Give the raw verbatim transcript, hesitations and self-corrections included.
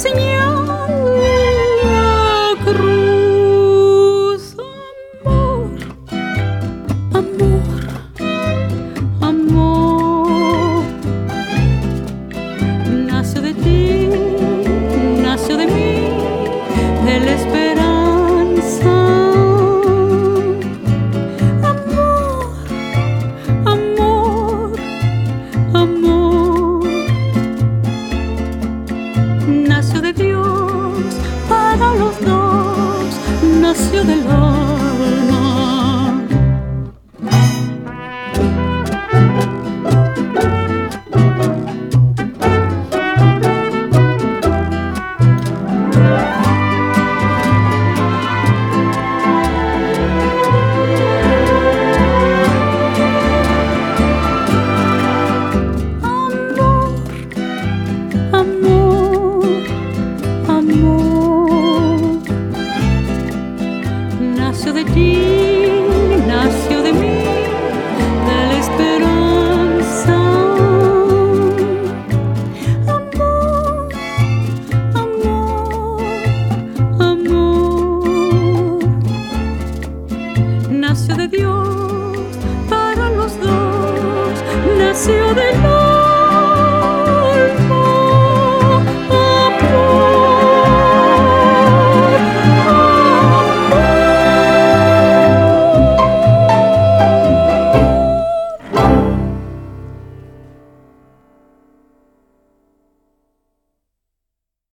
señal la cruz. Amor, amor, amor, nació de ti, nació de mí, de la esperanza. Amor, amor, amor, nació de Dios para los dos, nació del alma. Amor, amor, nació de ti, nació de mí, de la esperanza. Amor, amor, amor, nació de Dios para los dos, nació de